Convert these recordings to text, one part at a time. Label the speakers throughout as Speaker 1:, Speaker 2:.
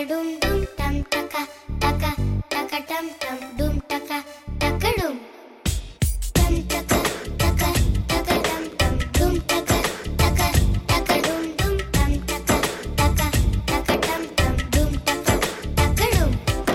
Speaker 1: dum dum tam taka taka taka tam tam dum taka taka dum tam taka taka taka tam tam dum taka taka taka dum dum tam taka taka taka tam tam dum taka taka dum.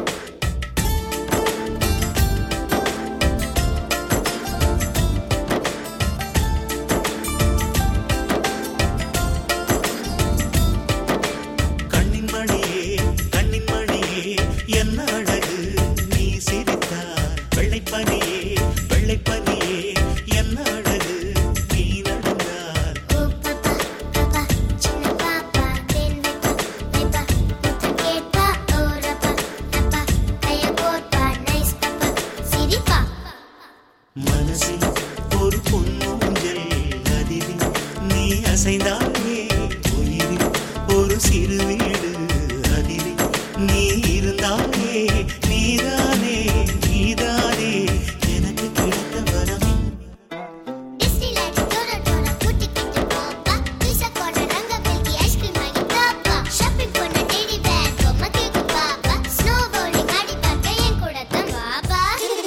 Speaker 2: என்ன அழகு நீ சிரித்தாய் வெள்ளைப்பனியே வெள்ளைப்பனியே என்ன அழகு நீ நடந்தார்.
Speaker 1: ஓ பாப்பா பாப்பா சின்ன பாப்பா தேன் வைப்பா முத்தம் கேட்பா ஓ ரப்பா ரப்பா கைய போட்பா நைஸ் பாப்பா சிரிப்பா.
Speaker 2: மனசில் ஒரு பொன்னூஞ்சல் அதில் நீ அசைந்தாயே உயிரில் ஒரு சிறு வீடு அதில் நீ இருந்தாலே நீதானே நீதானே எனக்கு கிடைத்த வரமே.
Speaker 1: டிஸ்னிலாண்ட் டோரா டோரா கூட்டிக்கிட்டு போப்பா பீஸா கார்னர் ரங்க பில்கி ஐஸ்கிரீம் வாங்கி தாப்பா ஷாப்பிங் போன டெடி பேர் பொம்மை கேக்கு பாப்பா ஸ்னோ பவுலிங் ஆடி பார்க்க என் கூட தான் வாப்பா.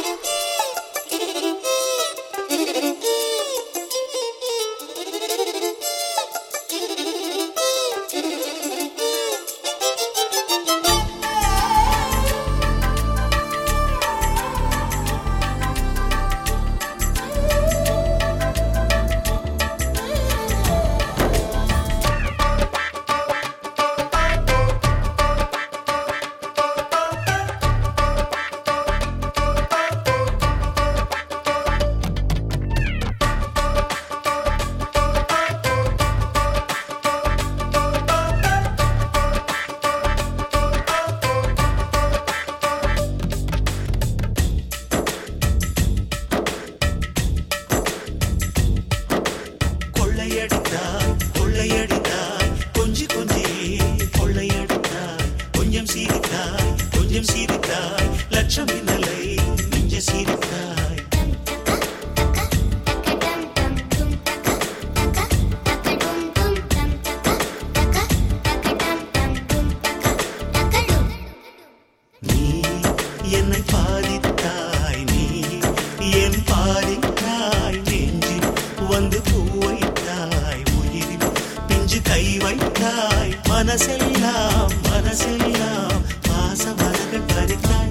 Speaker 1: கொள்ளையடித்தாய் கொள்ளையடித்தாய் கொஞ்சி கொஞ்சியே கொள்ளையடித்தாய் கொஞ்சம் சீரித்தாய் கொஞ்சம் சீரித்தாய் லட்சம் மின்னலை நெஞ்ச சீரித்தாய். டம் டக்கா டக்கா டக்கா டம் டம் டும் டக்கா டக்கா டக்கா டும் டும் டம் டக்கா டக்கா டக்கா டம் டம் டும் டக்கா டக்கா டும்.
Speaker 2: நீ என்னை பாதித்தாய் நீ என் பாதித்தாய் நெஞ்சில் வந்து பூ வைத்தாய் உயிரில் பிஞ்சு கை வைத்தாய் மனசெல்லாம் மனசெல்லாம் பாச மலர்கள் பறித்தாய்.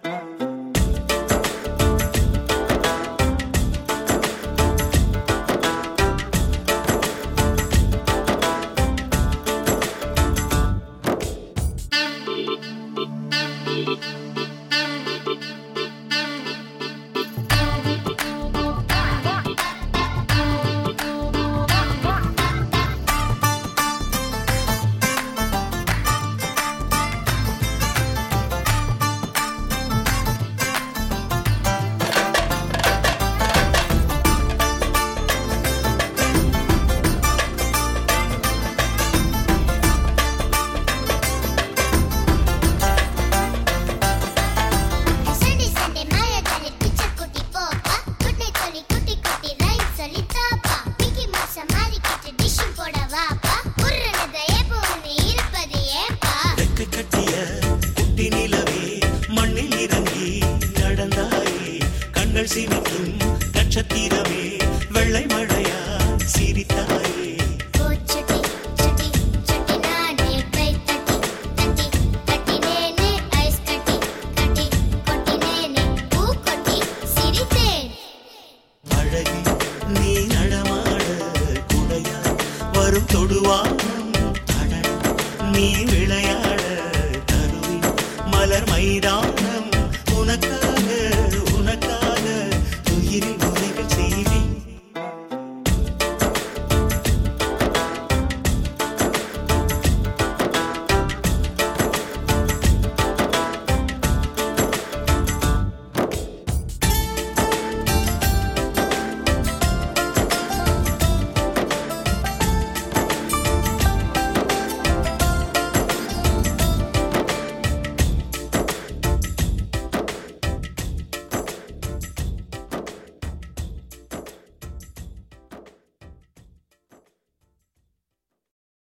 Speaker 1: சண்டே சண்டே மாயா ஜாலி பிக்சர் கூட்டி போப்பா குட்டை சொல்லி குட்டி குட்டி ரைம் சொல்லி தாப்பா மிக்கி மவுஸ் மாறிக்கிட்டு டிஷ்ஷும் போட வாப்பா உருண்டதை எப்பவும் இருப்பது ஏப்பா.
Speaker 2: ரெக்கை கட்டிய குட்டி நிலவே மண்ணில் இறங்கி நடந்தாயே கண்கள் சிரிக்கும் நட்சத்திரமே வெள்ளை மழையா சிரித்தாயே.